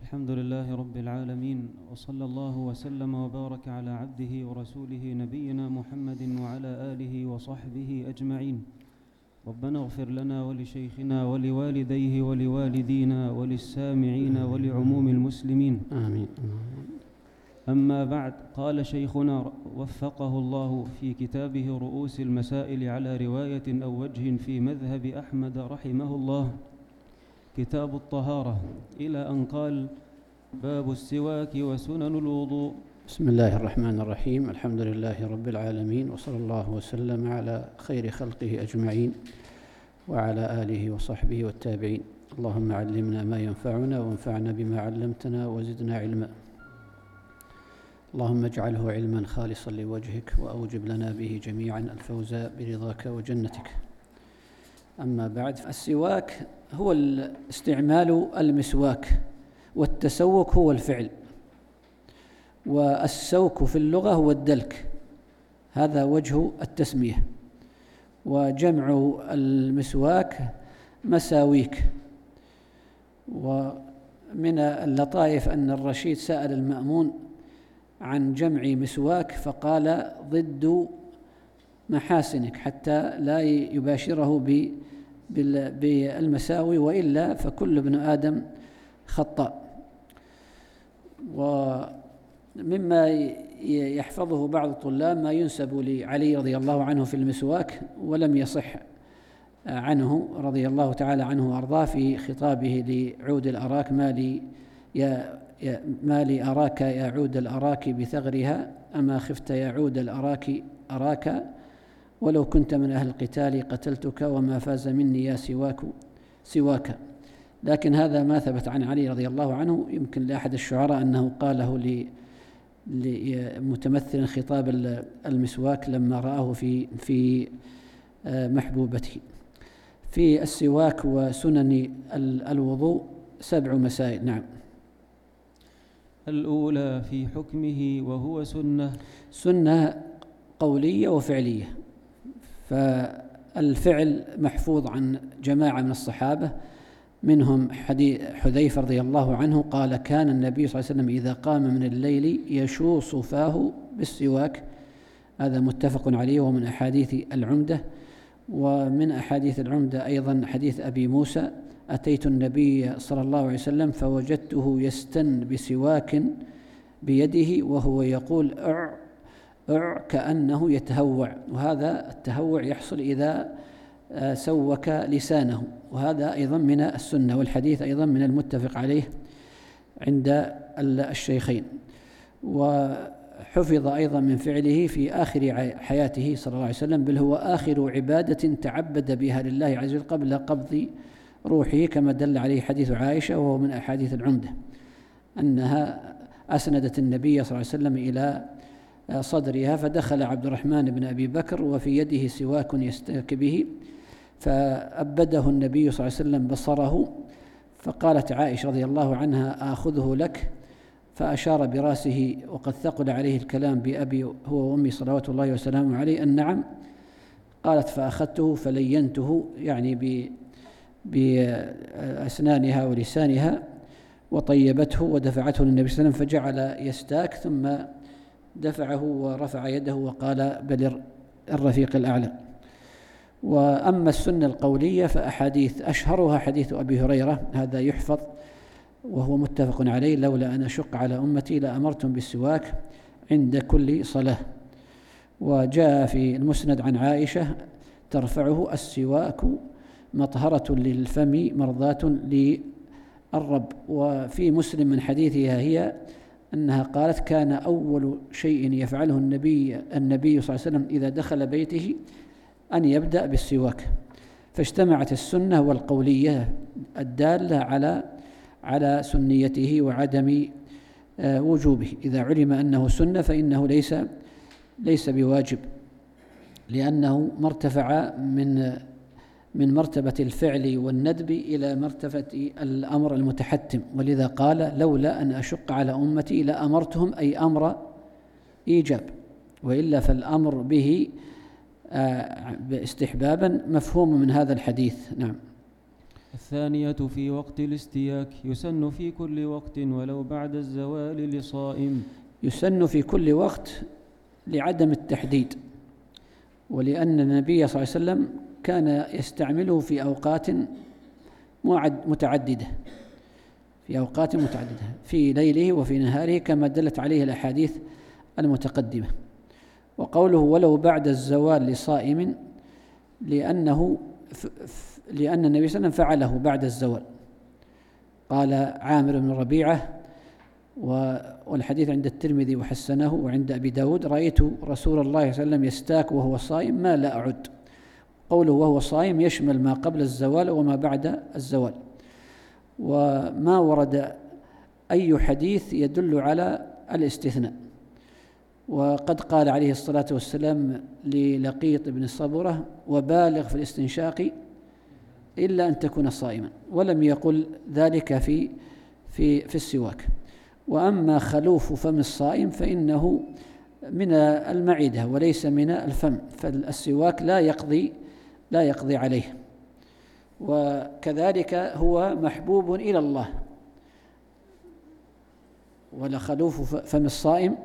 الحمد لله رب العالمين، وصلى الله وسلم وبارك على عبده ورسوله نبينا محمد وعلى آله وصحبه أجمعين. ربنا اغفر لنا ولشيخنا ولوالديه ولوالدينا وللسامعين ولعموم المسلمين، آمين. أما بعد، قال شيخنا وفقه الله في كتابه رؤوس المسائل على رواية أو وجه في مذهب أحمد رحمه الله، كتاب الطهارة، إلى أن قال: باب السواك وسنن الوضوء. بسم الله الرحمن الرحيم. الحمد لله رب العالمين، وصلى الله وسلم على خير خلقه أجمعين وعلى آله وصحبه والتابعين. اللهم علمنا ما ينفعنا وانفعنا بما علمتنا وزدنا علما. اللهم اجعله علما خالصا لوجهك، وأوجب لنا به جميعا الفوز برضاك وجنتك. أما بعد، السواك هو استعمال المسواك، والتسوك هو الفعل، والسوك في اللغة هو الدلك، هذا وجه التسمية. وجمع المسواك مساويك. ومن اللطائف أن الرشيد سأل المأمون عن جمع مسواك فقال: ضد محاسنك، حتى لا يباشره بالمساوي، وإلا فكل ابن آدم خطاء. ومما يحفظه بعض الطلاب ما ينسب لعلي رضي الله عنه في المسواك، ولم يصح عنه رضي الله تعالى عنه وأرضاه في خطابه لعود الأراك: ما لي أراك يا عود الأراك بثغرها، أما خفت يا عود الأراك أراك، ولو كنت من أهل القتال قتلتك، وما فاز مني يا سواك. لكن هذا ما ثبت عن علي رضي الله عنه. يمكن لأحد الشعراء أنه قاله لمتمثل خطاب المسواك لما رآه في محبوبته. في السواك وسنن الوضوء 7 مسائل. نعم. الأولى في حكمه، وهو سنة قولية وفعلية. فالفعل محفوظ عن جماعة من الصحابة، منهم حديث حذيفة رضي الله عنه قال: كان النبي صلى الله عليه وسلم إذا قام من الليل يشوص فاه بالسواك. هذا متفق عليه ومن أحاديث العمدة. ومن أحاديث العمدة أيضا حديث أبي موسى: أتيت النبي صلى الله عليه وسلم فوجدته يستن بسواك بيده وهو يقول كأنه يتهوع. وهذا التهوع يحصل إذا سوك لسانه، وهذا أيضا من السنة، والحديث أيضا من المتفق عليه عند الشيخين. وحفظ أيضا من فعله في آخر حياته صلى الله عليه وسلم، بل هو آخر عبادة تعبد بها لله عز وجل قبل قبض روحه، كما دل عليه حديث عائشة، وهو من أحاديث العمدة، أنها أسندت النبي صلى الله عليه وسلم إلى صدرها، فدخل عبد الرحمن بن أبي بكر وفي يده سواك يستاك به، فأبده النبي صلى الله عليه وسلم بصره، فقالت عائشة رضي الله عنها: آخذه لك؟ فأشار برأسه، وقد ثقل عليه الكلام بأبي هو وأمي صلوات الله وسلامه عليه أن نعم. قالت: فأخذته فلينته، يعني بأسنانها ولسانها، وطيبته ودفعته للنبي صلى الله عليه وسلم، فجعل يستاك، ثم دفعه ورفع يده وقال: بل الرفيق الأعلى. وأما السنة القولية فأحاديث، أشهرها حديث أبي هريرة، هذا يحفظ وهو متفق عليه: لولا أن أشق على أمتي لأمرتم بالسواك عند كل صلاة. وجاء في المسند عن عائشة ترفعه: السواك مطهرة للفم مرضاة للرب. وفي مسلم من حديثها هي أنها قالت: كان أول شيء يفعله النبي صلى الله عليه وسلم إذا دخل بيته أن يبدأ بالسواك. فاجتمعت السنة والقولية الدالة على سنيته وعدم وجوبه. إذا علم أنه سنة فإنه ليس بواجب، لأنه مرتفع من مرتبة الفعل والندب إلى مرتبة الأمر المتحتم. ولذا قال: لولا أن أشق على أمتي لأمرتهم، أي أمر إيجاب، وإلا فالأمر به استحبابا مفهوم من هذا الحديث. نعم. الثانية في وقت الاستياك، يسن في كل وقت ولو بعد الزوال لصائم. يسن في كل وقت لعدم التحديد، ولأن النبي صلى الله عليه وسلم كان يستعمله في أوقات متعددة، في ليله وفي نهاره كما دلت عليه الأحاديث المتقدمة. وقوله ولو بعد الزوال لصائم لأن النبي صلى الله عليه وسلم فعله بعد الزوال. قال عامر بن ربيعة، والحديث عند الترمذي وحسنه وعند أبي داود: رأيت رسول الله صلى الله عليه وسلم يستاك وهو صائم ما لا أعد. قوله وهو صائم يشمل ما قبل الزوال وما بعد الزوال، وما ورد أي حديث يدل على الاستثناء. وقد قال عليه الصلاة والسلام للقيط بن صبرة: وبالغ في الاستنشاق إلا أن تكون صائما، ولم يقل ذلك في السواك. وأما خلوف فم الصائم فإنه من المعدة وليس من الفم، فالسواك لا يقضي عليه. وكذلك هو محبوب إلى الله، ولخلوف فم الصائم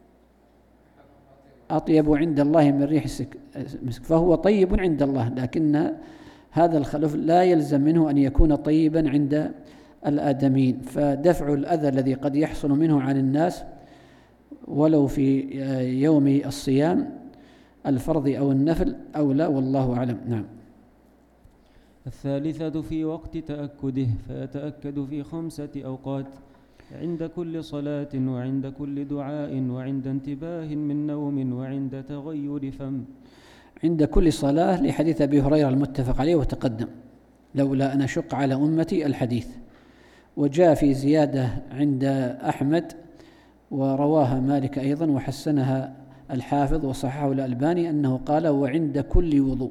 أطيب عند الله من ريح المسك، فهو طيب عند الله، لكن هذا الخلوف لا يلزم منه أن يكون طيبا عند الآدميين. فدفع الأذى الذي قد يحصل منه عن الناس ولو في يوم الصيام الفرض أو النفل أولى، والله أعلم. نعم. الثالثة في وقت تأكده، فيتأكد في 5 أوقات: عند كل صلاة، وعند كل دعاء، وعند انتباه من نوم، وعند تغير فم. عند كل صلاة لحديث أبي هريرة المتفق عليه وتقدم: لولا أن أشق على أمتي الحديث. وجاء في زيادة عند أحمد ورواها مالك أيضا وحسنها الحافظ وصححه الألباني أنه قال: وعند كل وضوء.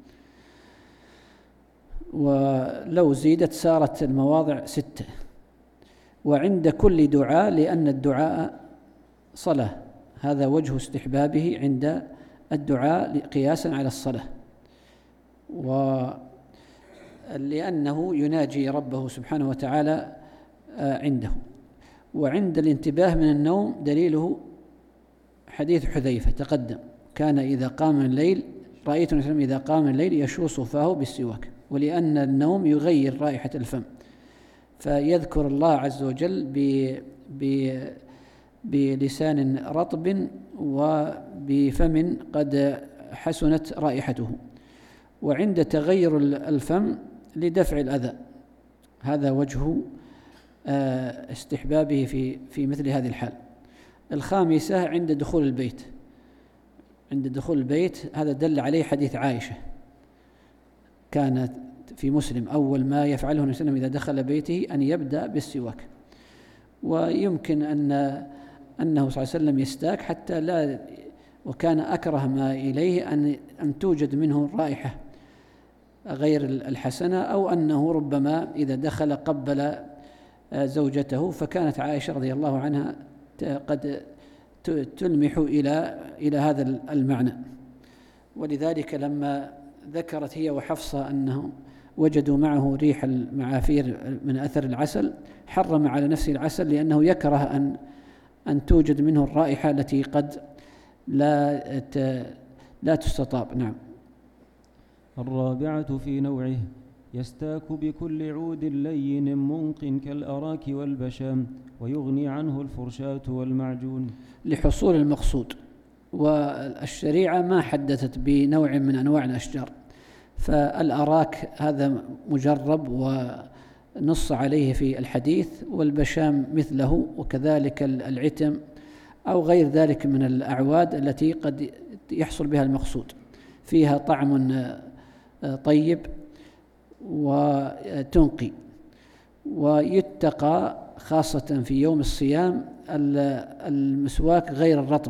ولو زيدت صارت المواضع 6. وعند كل دعاء لأن الدعاء صلاة، هذا وجه استحبابه عند الدعاء قياسا على الصلاة، ولأنه يناجي ربه سبحانه وتعالى عنده. وعند الانتباه من النوم دليله حديث حذيفة تقدم: كان إذا قام الليل، رأيت النبي صلى الله عليه وسلم إذا قام الليل يشوص فاه بالسواك، ولأن النوم يغير رائحة الفم، فيذكر الله عز وجل بلسان رطب وبفم قد حسنت رائحته. وعند تغير الفم لدفع الأذى، هذا وجه استحبابه في مثل هذه الحال. الخامسة عند دخول البيت. عند دخول البيت هذا دل عليه حديث عائشة، كانت في مسلم: أول ما يفعله النبي صلى الله عليه وسلم إذا دخل بيته أن يبدأ بالسواك. ويمكن أنه صلى الله عليه وسلم يستاك حتى لا، وكان أكره ما إليه أن توجد منه رائحة غير الحسنة، أو أنه ربما إذا دخل قبل زوجته، فكانت عائشة رضي الله عنها قد تلمح إلى هذا المعنى. ولذلك لما ذكرت هي وحفصة أنهم وجدوا معه ريح المعافير من أثر العسل، حرم على نفسه العسل لأنه يكره أن توجد منه الرائحة التي قد لا تستطاب. نعم. الرابعة في نوعه: يستاك بكل عود لين منق كالأراك والبشام، ويغني عنه الفرشاة والمعجون. لحصول المقصود. والشريعة ما حدثت بنوع من أنواع الأشجار، فالأراك هذا مجرب ونص عليه في الحديث، والبشام مثله، وكذلك العتم أو غير ذلك من الأعواد التي قد يحصل بها المقصود، فيها طعم طيب وتنقي. ويتقى خاصة في يوم الصيام المسواك غير الرطب،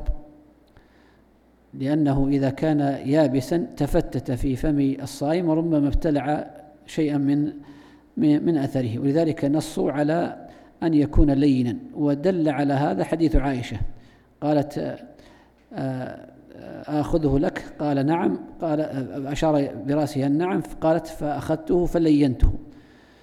لأنه إذا كان يابسا تفتت في فم الصائم وربما ابتلع شيئا من أثره، ولذلك نصوا على أن يكون لينا. ودل على هذا حديث عائشة، قالت: آخذه لك؟ قال: نعم. قال أشار برأسها النعم، قالت: فأخذته فلينته.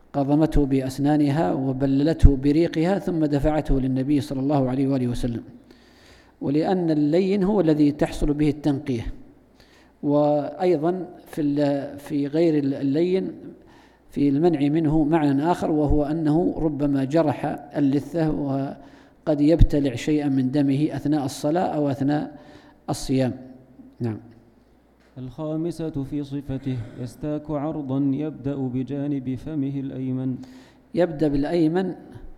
قضمته بأسنانها وبللته بريقها ثم دفعته للنبي صلى الله عليه وآله وسلم. ولأن اللين هو الذي تحصل به التنقية. وأيضا في غير اللين في المنع منه معنى آخر، وهو أنه ربما جرح اللثة وقد يبتلع شيئا من دمه أثناء الصلاة أو أثناء الصيام. نعم. الخامسة في صفته: يستاك عرضا يبدأ بجانب فمه الأيمن. يبدأ بالأيمن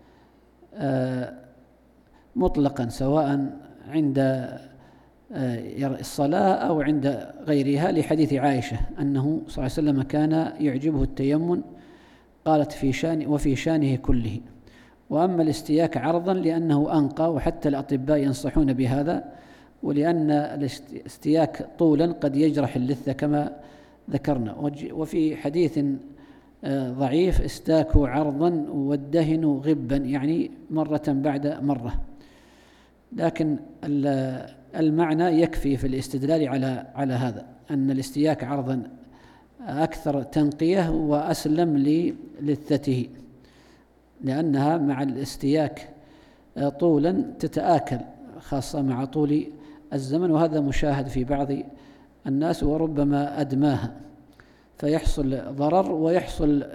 مطلقا، سواء عند الصلاة أو عند غيرها، لحديث عائشة أنه صلى الله عليه وسلم كان يعجبه التيمن، قالت وفي شانه كله. وأما الاستياك عرضا لأنه أنقى، وحتى الأطباء ينصحون بهذا، ولأن الاستياك طولا قد يجرح اللثة كما ذكرنا. وفي حديث ضعيف: استاكوا عرضا وادهنوا غبا، يعني مرة بعد مرة. لكن المعنى يكفي في الاستدلال على هذا، أن الاستياك عرضا أكثر تنقية وأسلم للثته، لأنها مع الاستياك طولا تتآكل، خاصة مع طول الزمن، وهذا مشاهد في بعض الناس، وربما أدماها فيحصل ضرر ويحصل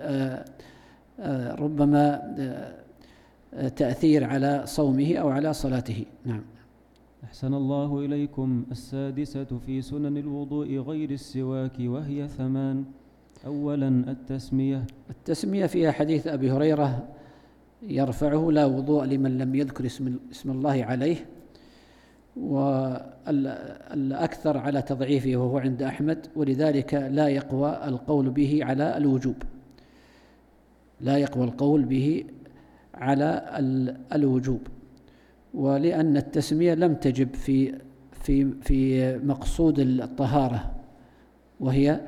ربما تأثير على صومه أو على صلاته. نعم. أحسن الله إليكم. السادسة في سنن الوضوء غير السواك، وهي 8. أولا التسمية فيها حديث أبي هريرة يرفعه: لا وضوء لمن لم يذكر اسم الله عليه. والأكثر على تضعيفه وهو عند أحمد، ولذلك لا يقوى القول به على الوجوب، لا يقوى القول به على الوجوب. ولأن التسمية لم تجب في مقصود الطهارة، وهي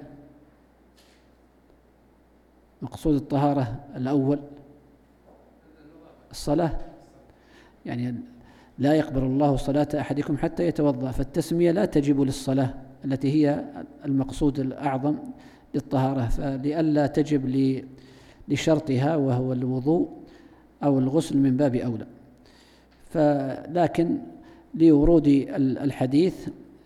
مقصود الطهارة الأول الصلاة، يعني لا يقبل الله صلاة أحدكم حتى يتوضأ، فالتسمية لا تجب للصلاة التي هي المقصود الأعظم للطهارة، فلئلا تجب لشرطها وهو الوضوء أو الغسل من باب أولى. لكن لورود الحديث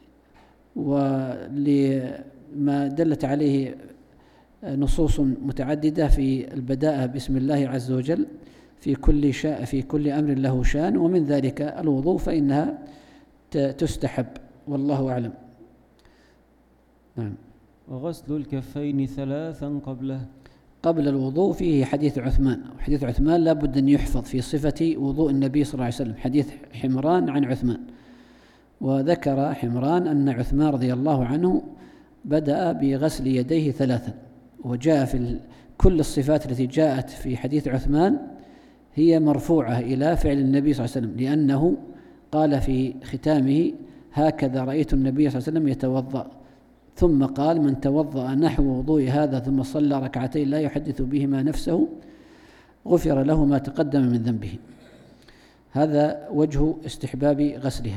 ولما دلت عليه نصوص متعددة في البداءة بسم الله عز وجل في كل أمر له شان، ومن ذلك الوضوء، فإنها تستحب، والله أعلم. نعم. وغسل الكفين 3 قبل الوضوء فيه حديث عثمان، وحديث عثمان لا بد أن يحفظ في صفة وضوء النبي صلى الله عليه وسلم، حديث حمران عن عثمان. وذكر حمران أن عثمان رضي الله عنه بدأ بغسل يديه 3، وجاء في كل الصفات التي جاءت في حديث عثمان هي مرفوعة إلى فعل النبي صلى الله عليه وسلم، لأنه قال في ختامه: هكذا رأيت النبي صلى الله عليه وسلم يتوضأ. ثم قال: من توضأ نحو وضوء هذا ثم صلى ركعتين لا يحدث بهما نفسه غفر له ما تقدم من ذنبه. هذا وجه استحباب غسلها.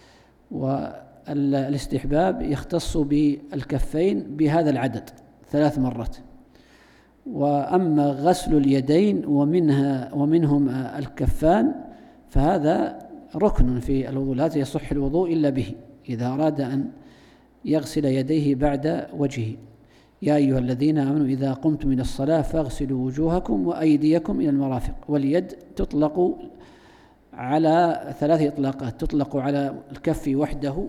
والاستحباب يختص بالكفين بهذا العدد 3 مرات. وأما غسل اليدين ومنهم الكفان فهذا ركن في الوضوء، لا يصح الوضوء إلا به إذا أراد أن يغسل يديه بعد وجهه. يا أيها الذين آمنوا إذا قمتم من الصلاة فاغسلوا وجوهكم وأيديكم إلى المرافق. واليد تطلق على 3 إطلاقات: تطلق على الكف وحده،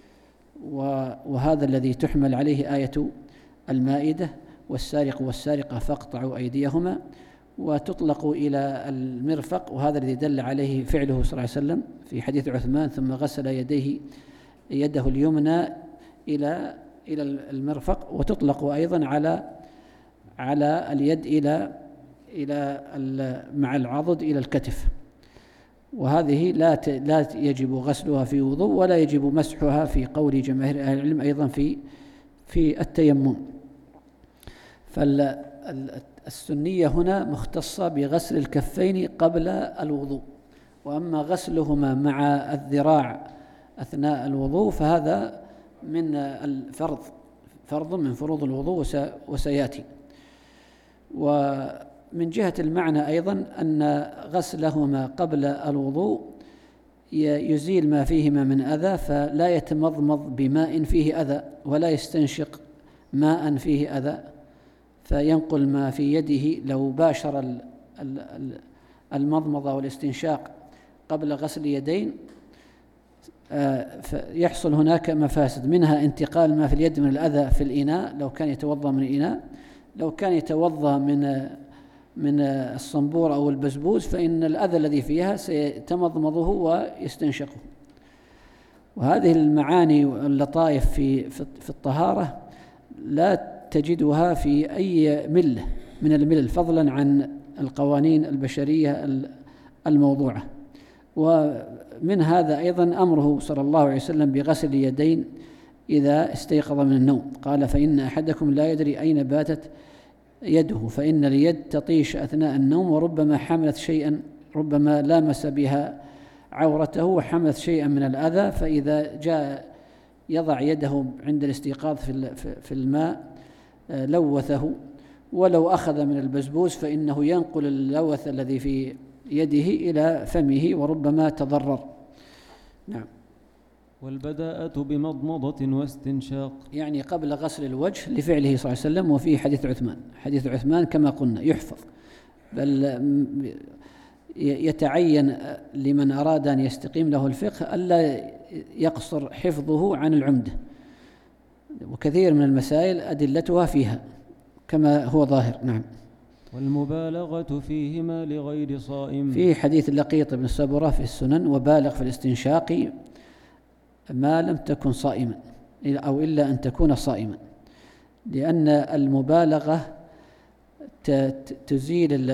وهذا الذي تحمل عليه آية المائدة: والسارق والسارقة فاقطعوا أيديهما. وتطلق إلى المرفق، وهذا الذي دل عليه فعله صلى الله عليه وسلم في حديث عثمان: ثم غسل يده اليمنى إلى المرفق. وتطلق أيضا على اليد إلى مع العضد إلى الكتف. وهذه لا يجب غسلها في وضوء، ولا يجب مسحها في قول جماهير أهل العلم أيضا في التيمم. فالسنية هنا مختصة بغسل الكفين قبل الوضوء. وأما غسلهما مع الذراع أثناء الوضوء فهذا من فرض من فروض الوضوء وسيأتي. من جهة المعنى أيضا أن غسلهما قبل الوضوء يزيل ما فيهما من أذى، فلا يتمضمض بماء فيه أذى ولا يستنشق ماء فيه أذى، فينقل ما في يده. لو باشر المضمضة والاستنشاق قبل غسل اليدين فيحصل هناك مفاسد، منها انتقال ما في اليد من الأذى في الإناء لو كان يتوضأ من الإناء. لو كان يتوضأ من الصنبور أو البزبوز فإن الأذى الذي فيها سيتمضمضه ويستنشقه. وهذه المعاني واللطائف في الطهارة لا تجدها في أي ملة من الملل، فضلا عن القوانين البشرية الموضوعة. ومن هذا أيضا أمره صلى الله عليه وسلم بغسل اليدين إذا استيقظ من النوم. قال: فإن أحدكم لا يدري أين باتت يده، فإن اليد تطيش أثناء النوم، وربما حملت شيئا، ربما لامس بها عورته وحملت شيئا من الأذى، فإذا جاء يضع يده عند الاستيقاظ في الماء لوثه. ولو أخذ من البزبوز فإنه ينقل اللوث الذي في يده إلى فمه وربما تضرر. نعم. والبداءة بمضمضة واستنشاق، يعني قبل غسل الوجه لفعله صلى الله عليه وسلم. وفي حديث عثمان كما قلنا يحفظ، بل يتعين لمن أراد أن يستقيم له الفقه ألا يقصر حفظه عن العمدة، وكثير من المسائل أدلتها فيها كما هو ظاهر. نعم. والمبالغة فيهما لغير صائم، في حديث لقيط بن سبرة في السنن: وبالغ في الاستنشاق ما لم تكن صائما، أو إلا أن تكون صائما، لأن المبالغة تزيل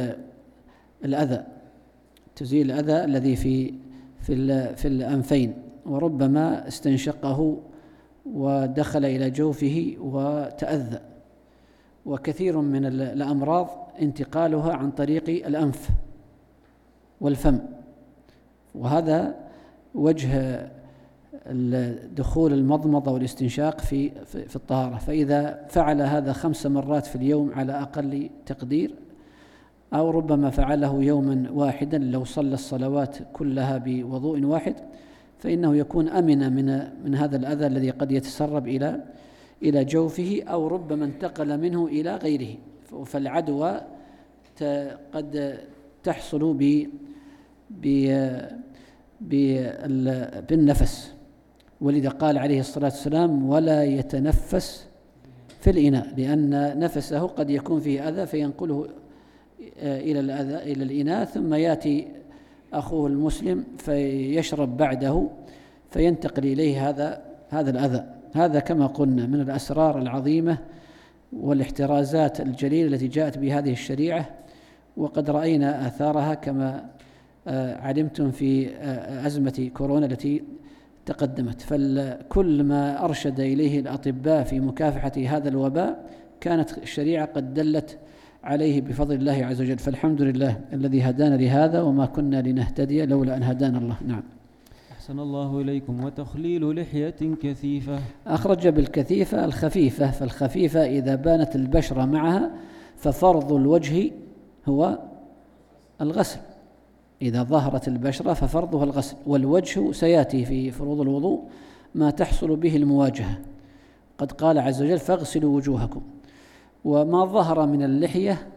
الأذى الذي في الأنفين، وربما استنشقه ودخل إلى جوفه وتأذى. وكثير من الأمراض انتقالها عن طريق الأنف والفم، وهذا وجه دخول المضمضة والاستنشاق في الطهارة. فإذا فعل هذا 5 مرات في اليوم على أقل تقدير، أو ربما فعله يوما واحدا لو صلى الصلوات كلها بوضوء واحد، فإنه يكون أمن من هذا الأذى الذي قد يتسرب إلى جوفه، أو ربما انتقل منه إلى غيره. فالعدوى قد تحصل بالنفس، ولذا قال عليه الصلاة والسلام: ولا يتنفس في الإناء، لأن نفسه قد يكون فيه أذى فينقله إلى الإناء، ثم يأتي أخوه المسلم فيشرب بعده فينتقل إليه هذا الأذى. هذا كما قلنا من الأسرار العظيمة والاحترازات الجليلة التي جاءت بهذه الشريعة، وقد رأينا آثارها كما علمتم في أزمة كورونا التي تقدمت. فكل ما أرشد إليه الأطباء في مكافحة هذا الوباء كانت الشريعة قد دلت عليه بفضل الله عز وجل. فالحمد لله الذي هدانا لهذا، وما كنا لنهتدي لولا أن هدانا الله. نعم. أحسن الله إليكم. وتخليل لحية كثيفة، أخرج بالكثيفة الخفيفة، فالخفيفة إذا بانت البشرة معها ففرض الوجه هو الغسل. إذا ظهرت البشرة ففرضها الغسل، والوجه سيأتي في فروض الوضوء ما تحصل به المواجهة. قد قال عز وجل: فاغسلوا وجوهكم. وما ظهر من اللحية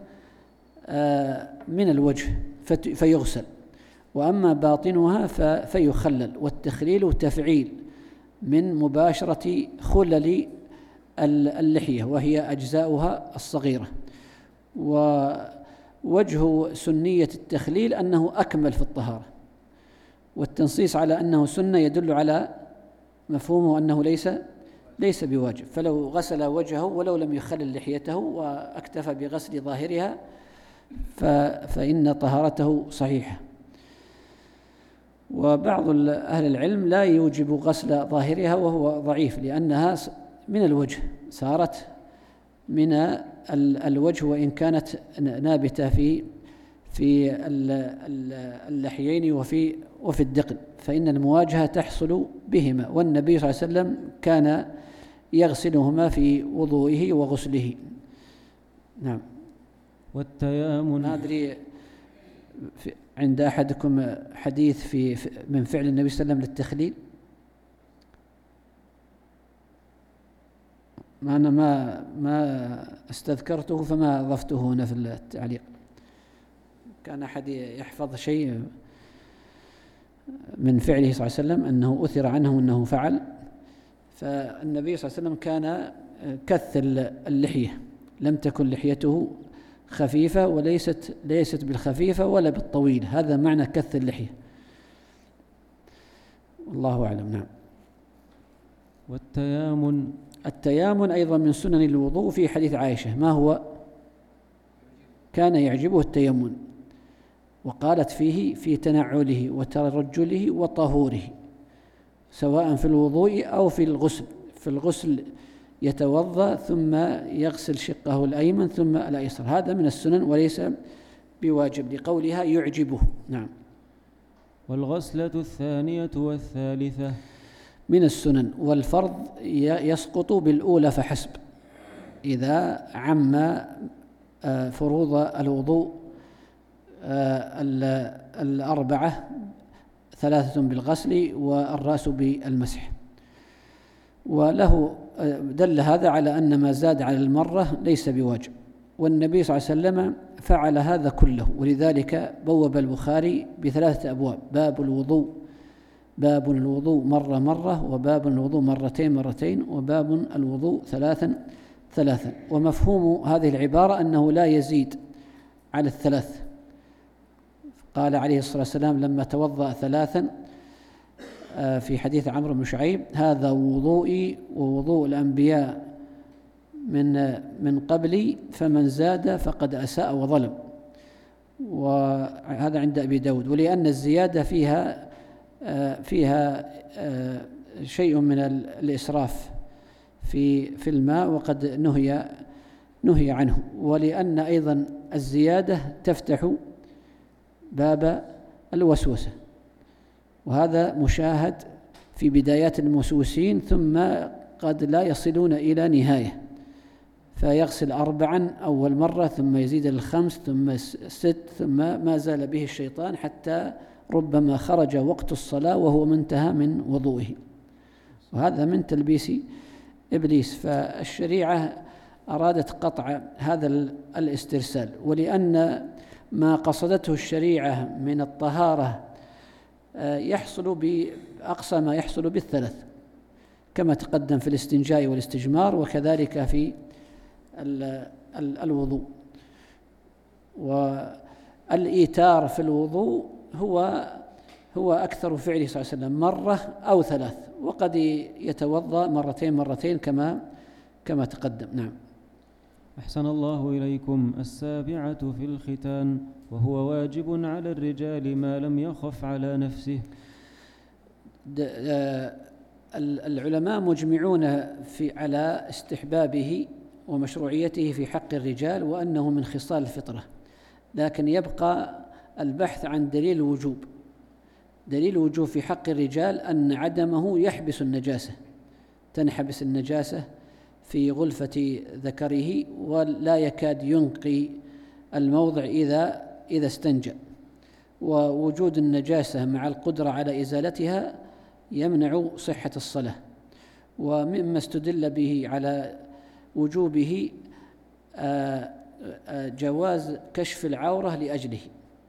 من الوجه فيغسل، وأما باطنها فيخلل. والتخليل تفعيل من مباشرة خلل اللحية، وهي أجزاؤها الصغيرة. ووجه سنية التخليل أنه أكمل في الطهارة، والتنصيص على أنه سنة يدل على مفهومه أنه ليس بواجب. فلو غسل وجهه ولو لم يخلل لحيته واكتفى بغسل ظاهرها فإن طهارته صحيحة. وبعض أهل العلم لا يوجب غسل ظاهرها وهو ضعيف، لأنها من الوجه، صارت من الوجه وإن كانت نابتة في اللحيين وفي الدقن، فإن المواجهة تحصل بهما. والنبي صلى الله عليه وسلم كان يغسلهما في وضوئه وغسله. نعم. والتيامن. ما أدري عند أحدكم حديث من فعل النبي صلى الله عليه وسلم للتخليل؟ ما أنا ما استذكرته فما أضفته هنا في التعليق. كان أحد يحفظ شيء من فعله صلى الله عليه وسلم أنه أثر عنه أنه فعل، فالنبي صلى الله عليه وسلم كان كث اللحية، لم تكن لحيته خفيفة ليست بالخفيفة ولا بالطويلة، هذا معنى كث اللحية، والله أعلم. نعم. التيامن أيضا من سنن الوضوء في حديث عائشة، ما هو؟ كان يعجبه التيمن، وقالت فيه في تنعله وترجله وطهوره، سواء في الوضوء أو في الغسل. في الغسل يتوضأ ثم يغسل شقه الأيمن ثم الأيسر، هذا من السنن وليس بواجب لقولها يعجبه. نعم. والغسلة الثانية والثالثة من السنن، والفرض يسقط بالأولى فحسب، إذا عم فروض الوضوء الأربعة، 3 بالغسل والرأس بالمسح. وله دل هذا على أن ما زاد على المرة ليس بواجب، والنبي صلى الله عليه وسلم فعل هذا كله، ولذلك بوب البخاري ب3 أبواب: باب الوضوء مرة، وباب الوضوء مرتين، وباب الوضوء ثلاثا. ومفهوم هذه العبارة أنه لا يزيد على 3. قال عليه الصلاة والسلام لما توضأ 3 في حديث عمرو بن شعيب: هذا وضوئي ووضوء الأنبياء من قبلي، فمن زاد فقد أساء وظلم. وهذا عند أبي داود. ولأن الزيادة فيها شيء من الإسراف في الماء، وقد نهي عنه، ولأن أيضا الزيادة تفتح باب الوسوسة، وهذا مشاهد في بدايات الموسوسين، ثم قد لا يصلون إلى نهاية، فيغسل 4 أول مرة، ثم يزيد 5، ثم 6، ثم ما زال به الشيطان حتى ربما خرج وقت الصلاة وهو منتهى من وضوئه، وهذا من تلبيس إبليس. فالشريعة أرادت قطع هذا الاسترسال، ولأن ما قصدته الشريعة من الطهارة يحصل بأقصى ما يحصل بال3، كما تقدم في الاستنجاء والاستجمار، وكذلك في الوضوء. والإيتار في الوضوء هو أكثر فعله صلى الله عليه وسلم، مرة أو 3، وقد يتوضأ مرتين كما تقدم. نعم. أحسن الله إليكم. 7 في الختان، وهو واجب على الرجال ما لم يخف على نفسه. العلماء مجمعون على استحبابه ومشروعيته في حق الرجال، وأنه من خصال الفطرة، لكن يبقى البحث عن دليل الوجوب. دليل الوجوب في حق الرجال أن عدمه يحبس النجاسة، تنحبس النجاسة في غلفة ذكره، ولا يكاد ينقي الموضع إذا استنجى. ووجود النجاسة مع القدرة على إزالتها يمنع صحة الصلاة. ومما استدل به على وجوبه جواز كشف العورة لأجله،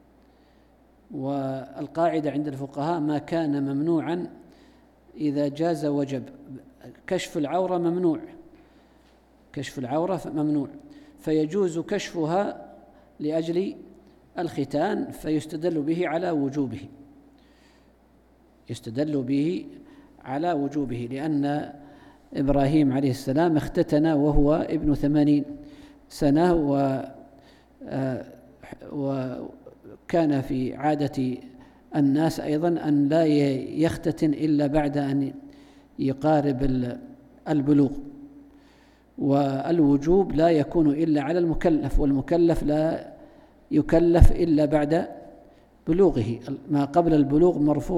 والقاعدة عند الفقهاء: ما كان ممنوعا إذا جاز وجب. كشف العورة ممنوع، فيجوز كشفها لأجل الختان، فيستدل به على وجوبه، لأن إبراهيم عليه السلام اختتن وهو ابن 80 سنة، وكان في عادة الناس أيضا أن لا يختتن إلا بعد أن يقارب البلوغ، والوجوب لا يكون إلا على المكلف، والمكلف لا يكلف إلا بعد بلوغه. ما قبل البلوغ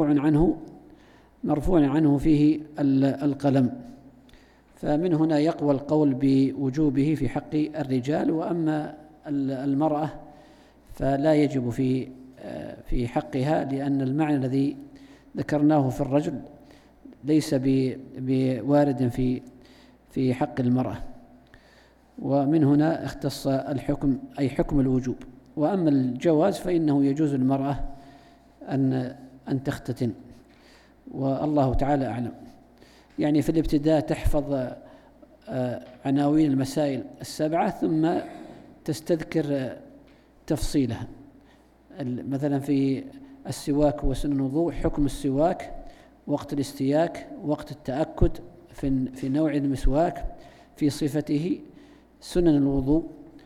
مرفوع عنه فيه القلم. فمن هنا يقوى القول بوجوبه في حق الرجال. وأما المرأة فلا يجب في حقها، لأن المعنى الذي ذكرناه في الرجل ليس بوارد في حق المرأة. ومن هنا اختص الحكم أي حكم الوجوب. وأما الجواز فإنه يجوز للمرأة أن تختتن، والله تعالى أعلم. يعني في الابتداء تحفظ عناوين المسائل 7 ثم تستذكر تفصيلها. مثلا في السواك وسن الوضوء، حكم السواك، وقت الاستياك، وقت التأكد في نوع المسواك، في صفته، سنن الوضوء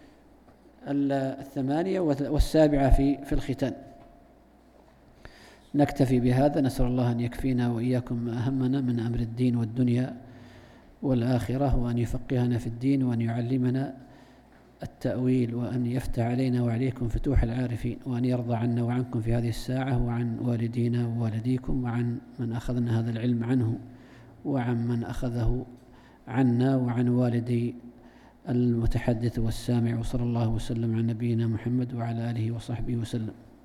8 والسابعة في الختان. نكتفي بهذا، نسأل الله أن يكفينا وإياكم ما أهمنا من أمر الدين والدنيا والآخرة، وأن يفقهنا في الدين، وأن يعلمنا التأويل، وأن يفتح علينا وعليكم فتوح العارفين، وأن يرضى عنا وعنكم في هذه الساعة، وعن والدينا ووالديكم، وعن من أخذنا هذا العلم عنه، وعن من أخذه عنا، وعن والدي المتحدث والسامع. وصلى الله وسلم على نبينا محمد وعلى آله وصحبه وسلم.